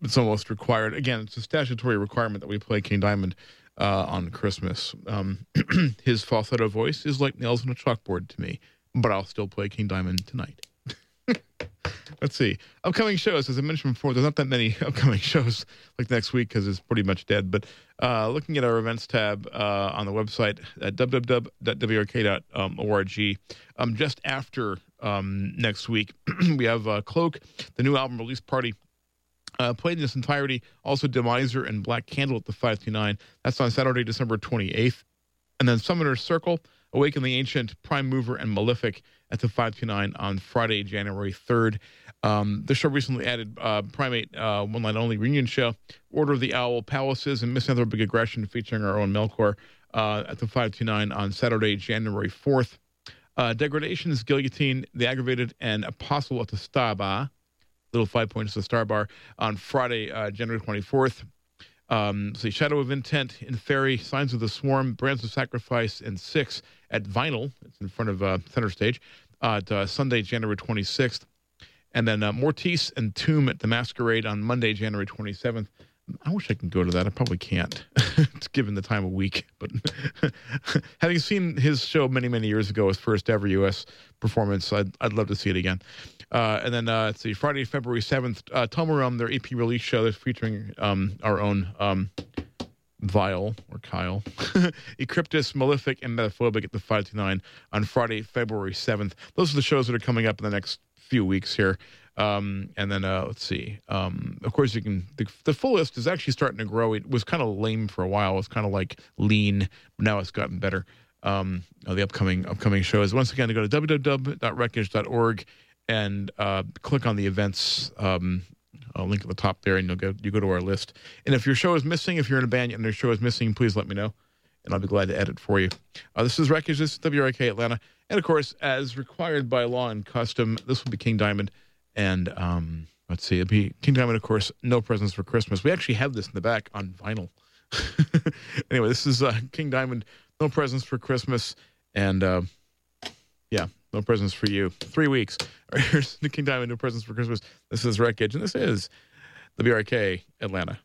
It's almost required. Again, it's a statutory requirement that we play King Diamond on Christmas. His falsetto voice is like nails on a chalkboard to me, but I'll still play King Diamond tonight. Let's see. Upcoming shows, as I mentioned before, there's not that many upcoming shows like next week because it's pretty much dead. But looking at our events tab on the website at www.wrk.org, just after next week, we have Cloak, the new album release party. Played in its entirety. Also, Demiser and Black Candle at the 529. That's on Saturday, December 28th. And then Summoner's Circle, Awaken the Ancient, Prime Mover, and Malefic at the 529 on Friday, January 3rd. The show recently added Primate, One Line Only reunion show, Order of the Owl, Palaces, and Misanthropic Aggression featuring our own Melkor at the 529 on Saturday, January 4th. Degradations, Guillotine, The Aggravated, and Apostle at the Star Bar. Little 5 points to the Star Bar on Friday, January 24th. Shadow of Intent, Inferi, Signs of the Swarm, Brands of Sacrifice, and 6 at Vinyl. It's in front of Center Stage at Sunday, January 26th. And then Mortis and Tomb at the Masquerade on Monday, January 27th. I wish I could go to that. I probably can't, given the time of week. But having seen his show many, many years ago, his first ever U.S. performance, I'd love to see it again. And then, let's see, Friday, February 7th, Tomarum, their EP release show that's featuring our own Vile, or Kyle, Ecryptus, Malefic, and Metaphobic at the 529 on Friday, February 7th. Those are the shows that are coming up in the next few weeks here. And then, let's see. Of course, you can, the full list is actually starting to grow. It was kind of lame for a while. It was kind of like lean. Now it's gotten better. The upcoming shows. Once again, to go to www.wreckage.org and click on the events link at the top there, and you go to our list. And if your show is missing, if you're in a band and your show is missing, please let me know, and I'll be glad to edit for you. This is Wreckage. This is WRK Atlanta. And, of course, as required by law and custom, this will be King Diamond. And let's see, it'll be King Diamond, of course, No Presents for Christmas. We actually have this in the back on vinyl. Anyway, this is King Diamond, No Presents for Christmas. And, yeah, no presents for you. 3 weeks. All right, here's the King Diamond, No Presents for Christmas. This is Wreckage, and this is WRK Atlanta.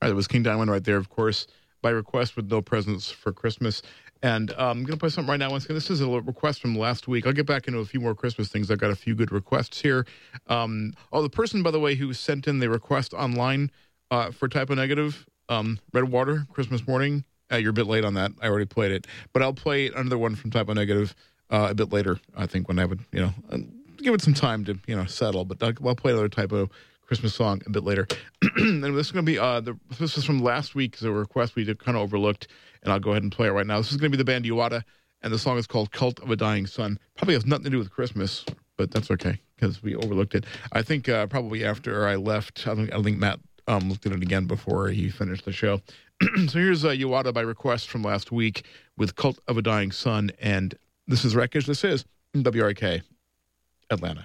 It was King Diamond right there, of course, by request with no presents for Christmas. And I'm going to play something right now. Once again, this is a request from last week. I'll get back into a few more Christmas things. I've got a few good requests here. The person, by the way, who sent in the request online for Typo Negative, Red Water, Christmas Morning, you're a bit late on that. I already played it. But I'll play another one from Typo Negative a bit later, I think, when I would, give it some time to, settle. But I'll play another Typo Christmas song a bit later. And this is going to be, this is from last week's request we kind of overlooked, and I'll go ahead and play it right now. This is going to be the band Iwata, and the song is called Cult of a Dying Sun. Probably has nothing to do with Christmas, but that's okay, because we overlooked it. I think probably after I left, I think Matt looked at it again before he finished the show. So here's Iwata by request from last week with Cult of a Dying Sun, and this is Wreckage. This is WRK, Atlanta.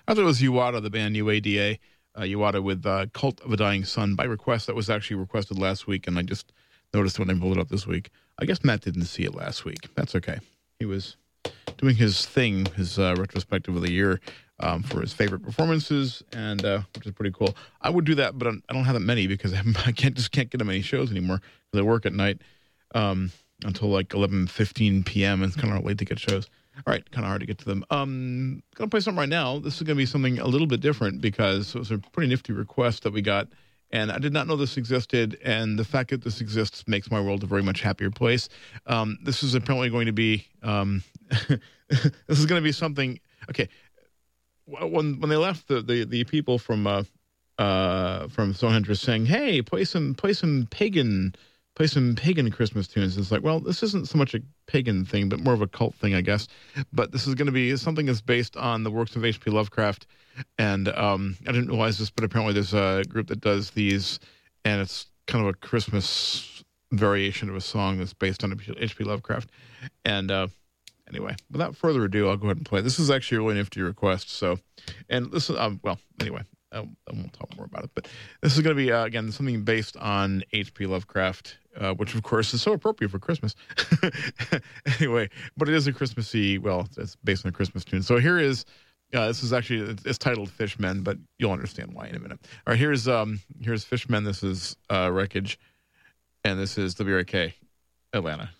I thought it was Uada, the band UADA. Uada with Cult of a Dying Sun by request. That was actually requested last week, and I just noticed when I pulled it up this week. I guess Matt didn't see it last week. That's okay. He was doing his thing, his retrospective of the year for his favorite performances, and which is pretty cool. I would do that, but I don't have that many because I can't get that many shows anymore because I work at night until like 11:15 p.m. and it's kind of late to get shows. All right, kind of hard to get to them. Gonna play something right now. This is gonna be something a little bit different because it was a pretty nifty request that we got, and I did not know this existed. And the fact that this exists makes my world a very much happier place. This is apparently going to be this is going to be something. Okay, when they left the people from Stonehenge saying, "Hey, play some pagan Christmas tunes." It's like, well, this isn't so much a pagan thing, but more of a cult thing, I guess. But this is going to be something that's based on the works of H.P. Lovecraft. And I didn't realize this, but apparently there's a group that does these, and it's kind of a Christmas variation of a song that's based on H.P. Lovecraft. And anyway, without further ado, I'll go ahead and play. This is actually a really nifty request. So, and this is, well, anyway, I won't talk more about it, but this is going to be, again, something based on H.P. Lovecraft, which, of course, is so appropriate for Christmas. Anyway, but it is a Christmassy, well, it's based on a Christmas tune. So here is, this is actually, it's titled Fishmen, but you'll understand why in a minute. All right, here's Fishmen. This is Wreckage, and this is WRK, Atlanta.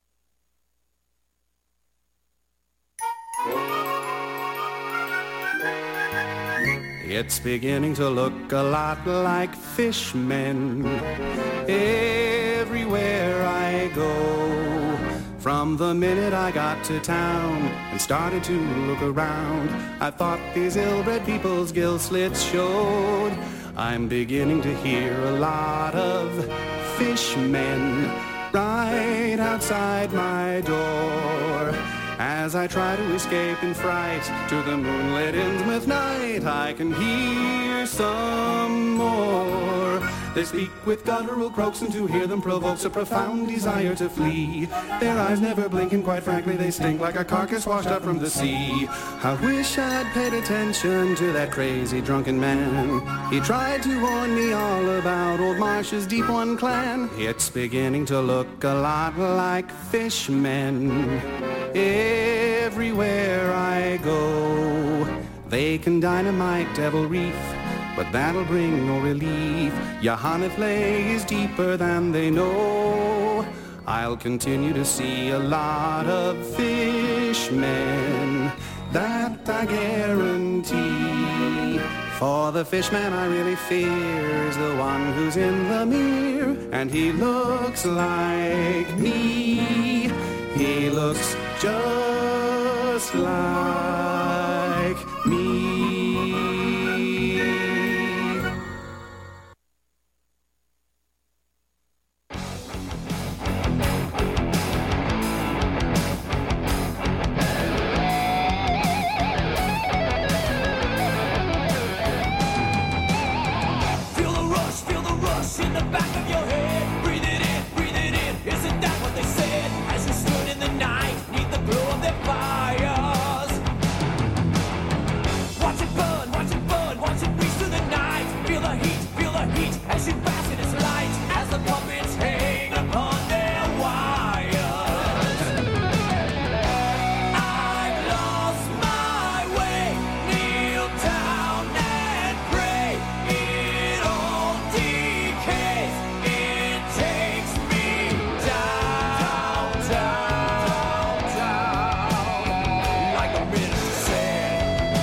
It's beginning to look a lot like Fishmen everywhere I go. From the minute I got to town and started to look around, I thought these ill-bred people's gill slits showed. I'm beginning to hear a lot of fishmen right outside my door. As I try to escape in fright to the moonlit Innsmouth night, I can hear some more. They speak with guttural croaks, and to hear them provokes a profound desire to flee. Their eyes never blink, and quite frankly they stink like a carcass washed up from the sea. I wish I'd paid attention to that crazy drunken man. He tried to warn me all about old Marsh's Deep One clan. It's beginning to look a lot like fishmen everywhere I go. They can dynamite Devil Reef, but that'll bring no relief. Johannes Lay is deeper than they know. I'll continue to see a lot of fishmen, that I guarantee. For the fishman I really fear is the one who's in the mirror, and he looks like me. He looks just like me. Feel the rush in the back of your head. Breathe it in, isn't that what they said? As you stood in the night, neath the glow of their fires. Watch it burn, watch it reach through the night. Feel the heat, as you bask in its light. As the puppets hang upon their wires. I've lost my way, kneel down and pray. It all decays, it takes me down, down, down. Like the minister said,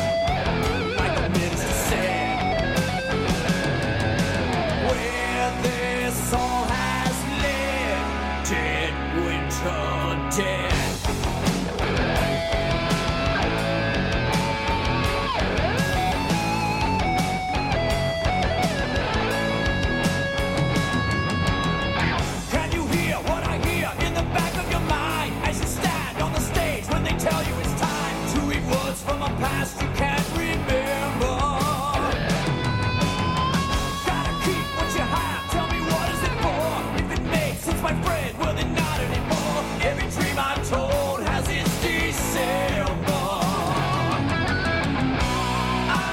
where this all has led, dead winter dead. Can you hear what I hear in the back of your mind as you stand on the stage when they tell you it's time to read words from a past you can't remember? Gotta keep what you have, tell me what is it for? If it makes sense, my friend, well then not anymore. Every dream I'm told has its December. I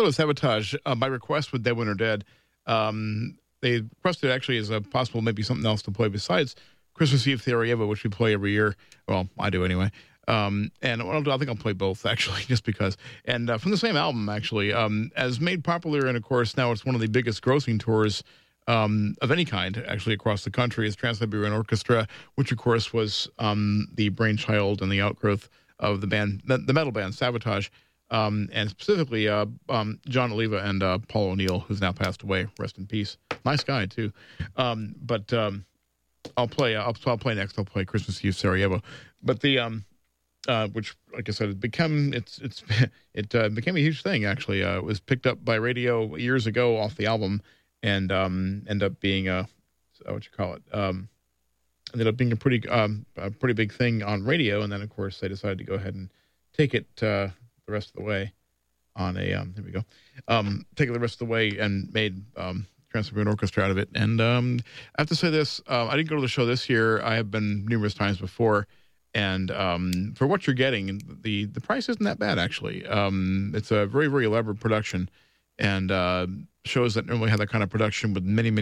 by Sabotage by request with Dead Winter Dead. They requested actually as a possible maybe something else to play besides Christmas Eve Sarajevo, which we play every year. Well, I do anyway. And what I'll do, I think I'll play both actually, just because. And from the same album actually, as made popular, and of course now it's one of the biggest grossing tours of any kind actually across the country, is Trans-Siberian Orchestra, which of course was the brainchild and the outgrowth of the band, the metal band Sabotage. And specifically John Oliva and Paul O'Neill, who's now passed away. Rest in peace. Nice guy too. But I'll play next. I'll play Christmas Eve Sarajevo. But the which, like I said, it became a huge thing. Actually, it was picked up by radio years ago off the album, and ended up being ended up being a pretty big thing on radio. And then of course they decided to go ahead and take it the rest of the way on a here we go take it the rest of the way and made Trans-Siberian Orchestra out of it. And I have to say this, I didn't go to the show this year. I have been numerous times before, and for what you're getting, the price isn't that bad actually. It's a very, very elaborate production, and shows that normally have that kind of production with many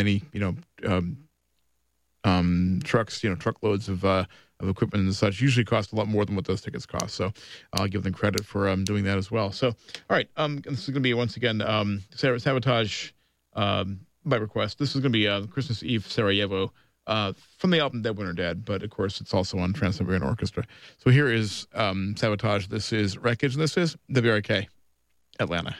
trucks, truckloads of equipment and such, usually cost a lot more than what those tickets cost. So I'll give them credit for doing that as well. So, all right, this is going to be, once again, Sabotage by request. This is going to be Christmas Eve Sarajevo from the album Dead Winter Dead, but of course it's also on Trans-Siberian Orchestra. So here is Sabotage. This is Wreckage, and this is WRK Atlanta.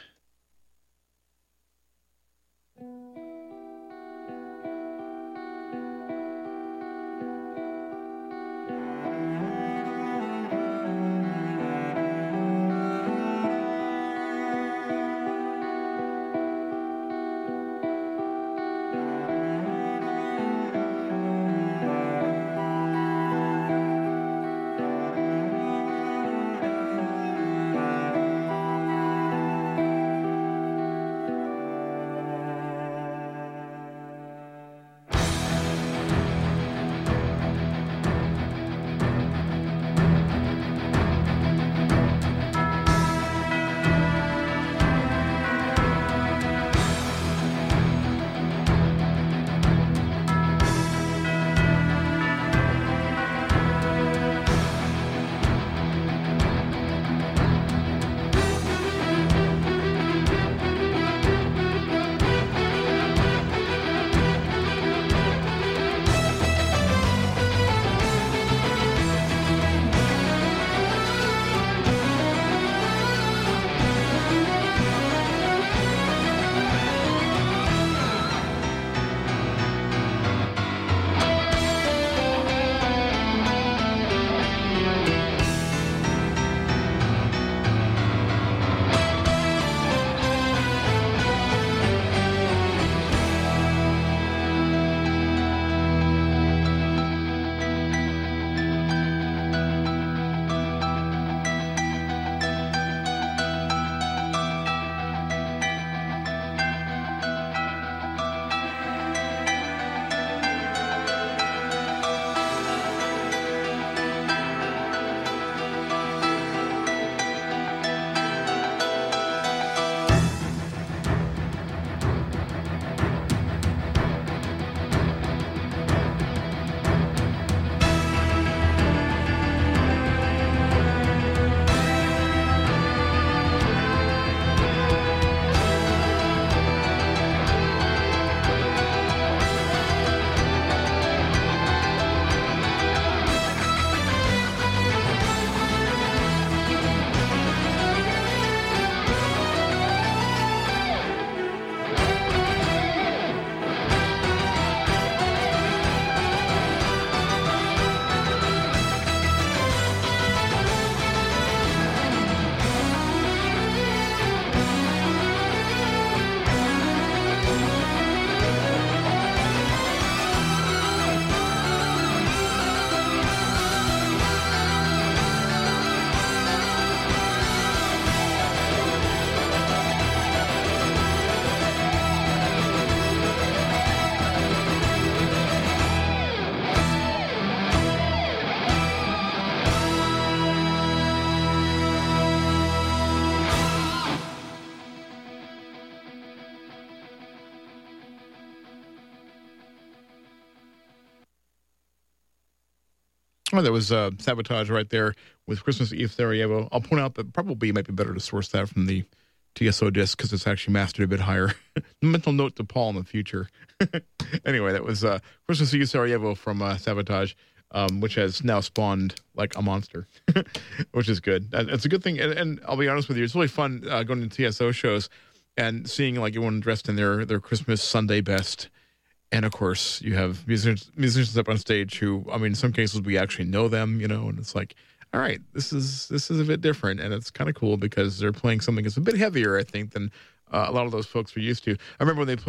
Oh, that was Sabotage right there with Christmas Eve Sarajevo. I'll point out that probably it might be better to source that from the TSO disc because it's actually mastered a bit higher. Mental note to Paul in the future. Anyway, that was Christmas Eve Sarajevo from Sabotage, which has now spawned like a monster, which is good. It's a good thing. And I'll be honest with you, it's really fun going to TSO shows and seeing like everyone dressed in their Christmas Sunday best. And of course, you have musicians up on stage who, I mean, in some cases we actually know them, and it's like, all right, this is a bit different, and it's kind of cool because they're playing something that's a bit heavier, I think, than a lot of those folks are used to. I remember when they